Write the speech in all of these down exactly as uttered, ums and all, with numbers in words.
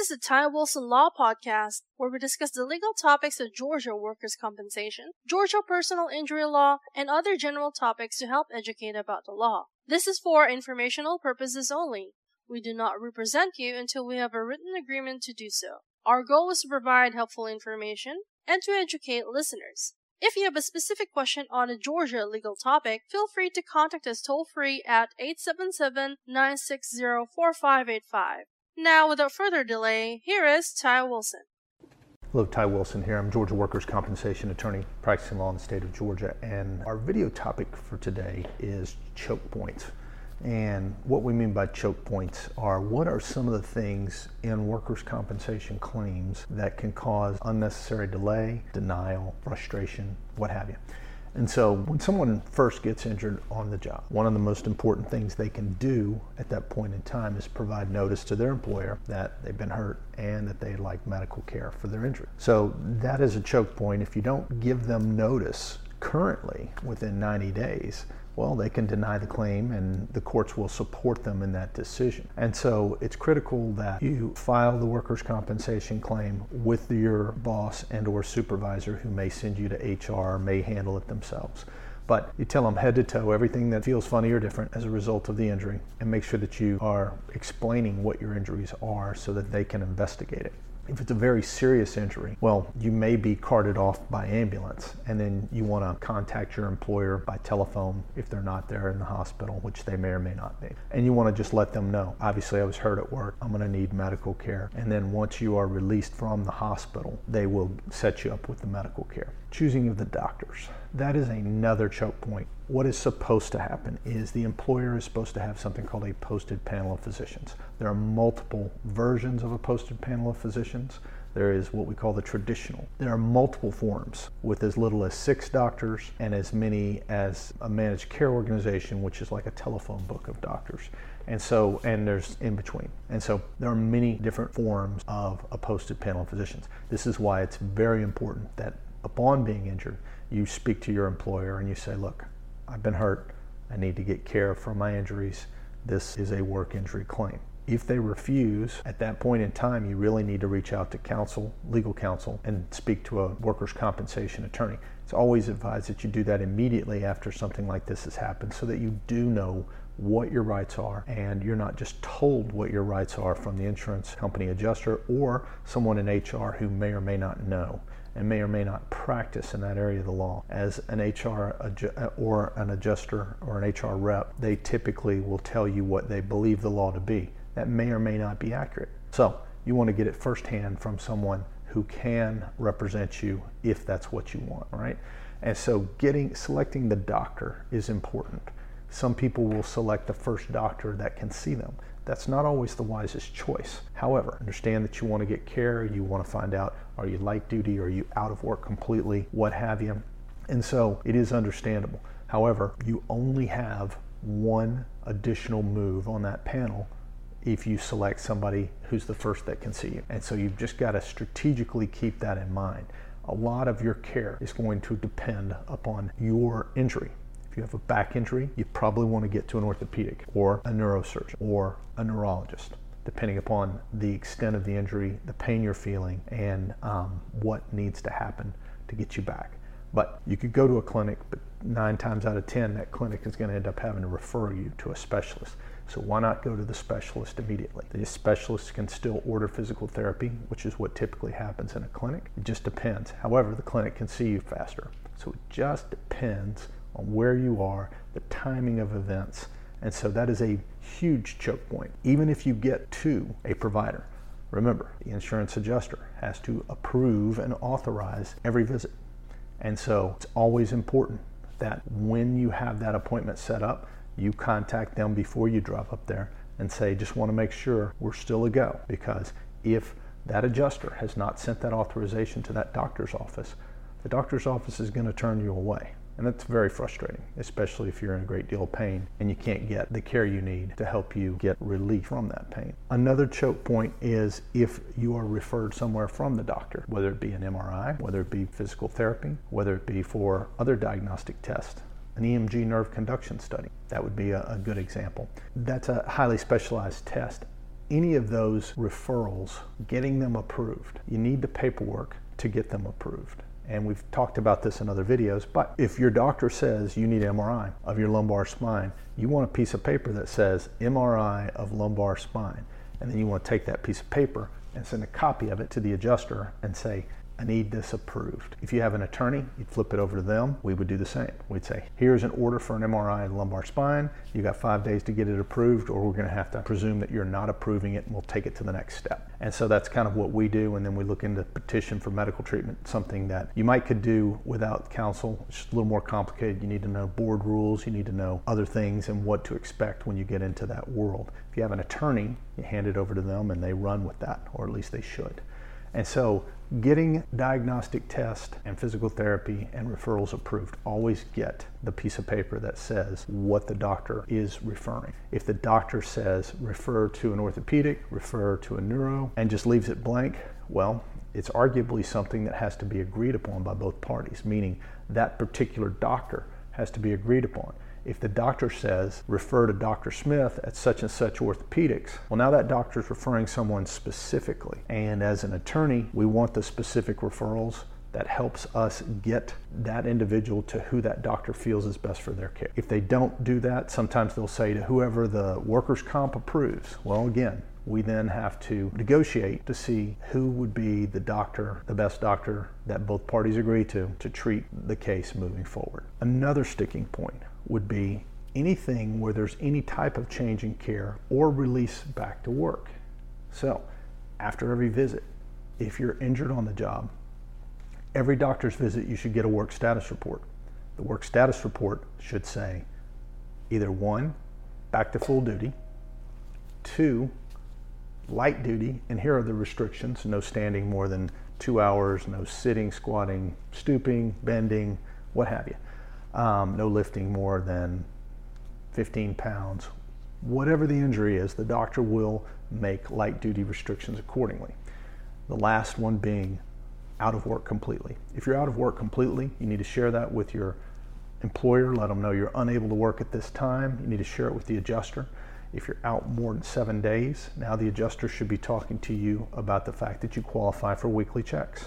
is the Ty Wilson Law Podcast, where we discuss the legal topics of Georgia workers' compensation, Georgia personal injury law, and other general topics to help educate about the law. This is for informational purposes only. We do not represent you until we have a written agreement to do so. Our goal is to provide helpful information and to educate listeners. If you have a specific question on a Georgia legal topic, feel free to contact us toll-free at eight seven seven, nine six zero, four five eight five. Now, without further delay, here is Ty Wilson. Hello, Ty Wilson here. I'm Georgia workers' compensation attorney practicing law in the state of Georgia, and our video topic for today is choke points. And what we mean by choke points are what are some of the things in workers' compensation claims that can cause unnecessary delay, denial, frustration, what have you. And so when someone first gets injured on the job, one of the most important things they can do at that point in time is provide notice to their employer that they've been hurt and that they'd like medical care for their injury. So that is a choke point. If you don't give them notice currently within ninety days, well, they can deny the claim and the courts will support them in that decision. And so it's critical that you file the workers' compensation claim with your boss and or supervisor who may send you to H R, may handle it themselves. But you tell them head to toe everything that feels funny or different as a result of the injury, and make sure that you are explaining what your injuries are so that they can investigate it. If it's a very serious injury, well, you may be carted off by ambulance, and then you want to contact your employer by telephone if they're not there in the hospital, which they may or may not be. And you want to just let them know, obviously I was hurt at work, I'm going to need medical care. And then once you are released from the hospital, they will set you up with the medical care. Choosing of the doctors. That is another choke point. What is supposed to happen is the employer is supposed to have something called a posted panel of physicians. There are multiple versions of a posted panel of physicians. There is what we call the traditional. There are multiple forms with as little as six doctors and as many as a managed care organization, which is like a telephone book of doctors. And so, and there's in between. And so there are many different forms of a posted panel of physicians. This is why it's very important that upon being injured, you speak to your employer and you say, look, I've been hurt, I need to get care for my injuries, this is a work injury claim. If they refuse, at that point in time, you really need to reach out to counsel, legal counsel, and speak to a workers' compensation attorney. It's always advised that you do that immediately after something like this has happened so that you do know what your rights are and you're not just told what your rights are from the insurance company adjuster or someone in H R who may or may not know and may or may not practice in that area of the law. As an H R adju- or an adjuster or an H R rep, they typically will tell you what they believe the law to be. That may or may not be accurate. So you want to get it firsthand from someone who can represent you if that's what you want, right? And so getting selecting the doctor is important. Some people will select the first doctor that can see them. That's not always the wisest choice. However, understand that you want to get care, you want to find out, are you light duty, are you out of work completely, what have you. And so it is understandable. However, you only have one additional move on that panel if you select somebody who's the first that can see you. And so you've just got to strategically keep that in mind. A lot of your care is going to depend upon your injury. If you have a back injury, you probably want to get to an orthopedic or a neurosurgeon or a neurologist, depending upon the extent of the injury, the pain you're feeling, and um, what needs to happen to get you back. But you could go to a clinic, but nine times out of ten, that clinic is going to end up having to refer you to a specialist. So why not go to the specialist immediately? The specialist can still order physical therapy, which is what typically happens in a clinic. It just depends. However, the clinic can see you faster. So it just depends on where you are, the timing of events, and so that is a huge choke point. Even if you get to a provider, remember, the insurance adjuster has to approve and authorize every visit. And so it's always important that when you have that appointment set up, you contact them before you drop up there and say, just want to make sure we're still a go, because if that adjuster has not sent that authorization to that doctor's office, the doctor's office is going to turn you away. And that's very frustrating, especially if you're in a great deal of pain and you can't get the care you need to help you get relief from that pain. Another choke point is if you are referred somewhere from the doctor, whether it be an M R I, whether it be physical therapy, whether it be for other diagnostic tests, an E M G nerve conduction study. That would be a, a good example. That's a highly specialized test. any of those referrals, getting them approved, you need the paperwork to get them approved. And we've talked about this in other videos, but if your doctor says you need an M R I of your lumbar spine, you want a piece of paper that says M R I of lumbar spine. And then you want to take that piece of paper and send a copy of it to the adjuster and say, I need this approved. If you have an attorney, you'd flip it over to them. We would do the same. We'd say, here's an order for an M R I of the lumbar spine. You got five days to get it approved, or we're gonna have to presume that you're not approving it, and we'll take it to the next step. And so that's kind of what we do, and then we look into petition for medical treatment, something that you might could do without counsel. It's just a little more complicated. You need to know board rules, you need to know other things and what to expect when you get into that world. If you have an attorney, you hand it over to them and they run with that, or at least they should. And so getting diagnostic tests and physical therapy and referrals approved, always get the piece of paper that says what the doctor is referring. If the doctor says refer to an orthopedic, refer to a neuro, and just leaves it blank, well, it's arguably something that has to be agreed upon by both parties, meaning that particular doctor has to be agreed upon. If the doctor says, refer to Doctor Smith at such and such orthopedics, well, now that doctor is referring someone specifically. And as an attorney, we want the specific referrals that helps us get that individual to who that doctor feels is best for their care. If they don't do that, sometimes they'll say to whoever the workers' comp approves. Well, again, we then have to negotiate to see who would be the doctor, the best doctor that both parties agree to, to treat the case moving forward. Another sticking point would be anything where there's any type of change in care or release back to work. So after every visit, if you're injured on the job, every doctor's visit you should get a work status report. The work status report should say either one, back to full duty, two, light duty, and here are the restrictions: no standing more than two hours, no sitting, squatting, stooping, bending, what have you. Um, no lifting more than fifteen pounds. Whatever the injury is, the doctor will make light duty restrictions accordingly. The last one being out of work completely. If you're out of work completely, you need to share that with your employer, let them know you're unable to work at this time. You need to share it with the adjuster. If you're out more than seven days, now the adjuster should be talking to you about the fact that you qualify for weekly checks.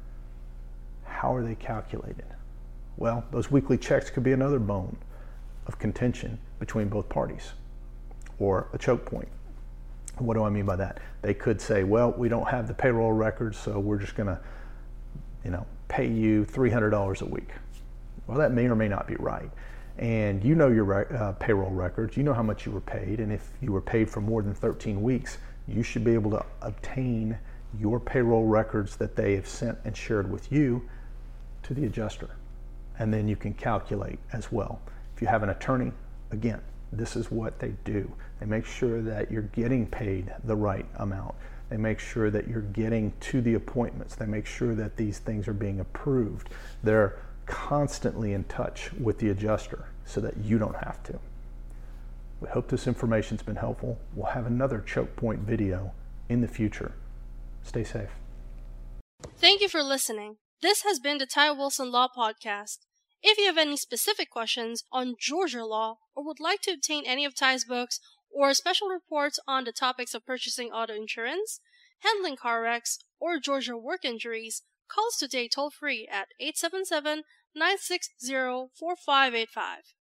How are they calculated? Well, those weekly checks could be another bone of contention between both parties, or a choke point. What do I mean by that? They could say, well, we don't have the payroll records, so we're just gonna, you know, pay you three hundred dollars a week. Well, that may or may not be right. And you know your uh, payroll records, you know how much you were paid, and if you were paid for more than thirteen weeks, you should be able to obtain your payroll records that they have sent and shared with you to the adjuster. And then you can calculate as well. If you have an attorney, again, this is what they do. They make sure that you're getting paid the right amount. They make sure that you're getting to the appointments. They make sure that these things are being approved. They're constantly in touch with the adjuster so that you don't have to. We hope this information's been helpful. We'll have another choke point video in the future. Stay safe. Thank you for listening. This has been the Ty Wilson Law Podcast. If you have any specific questions on Georgia law, or would like to obtain any of Ty's books or special reports on the topics of purchasing auto insurance, handling car wrecks, or Georgia work injuries, call us today toll free at eight seven seven, nine six zero, four five eight five.